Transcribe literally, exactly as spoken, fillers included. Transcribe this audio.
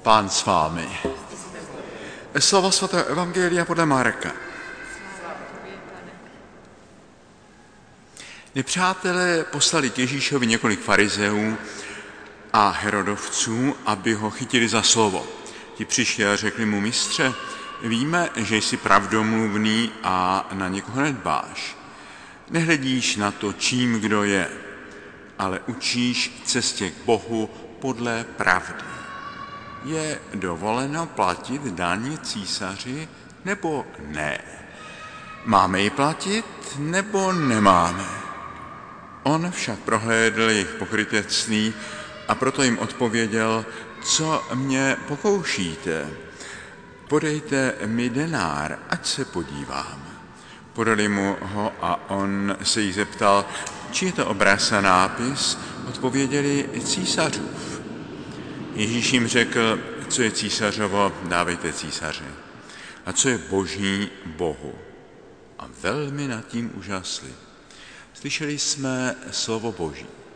Pán s vámi. Slova svatého evangelia podle Marka. Nepřátelé poslali k Ježíšovi několik farizeů a herodovců, aby ho chytili za slovo. Ti přišli a řekli mu: mistře, víme, že jsi pravdomluvný a na někoho nedbáš. Nehledíš na to, čím kdo je, ale učíš cestě k Bohu podle pravdy. Je dovoleno platit daň císaři nebo ne? Máme ji platit nebo nemáme? On však prohlédl jejich pokrytectví a proto jim odpověděl: co mě pokoušíte? Podejte mi denár, ať se podívám. Podali mu ho a on se jí zeptal, či je to obraz a nápis. Odpověděli: císařův. Ježíš jim řekl: co je císařovo, dávejte císaři. A co je boží, Bohu. A velmi nad tím úžasli. Slyšeli jsme slovo Boží.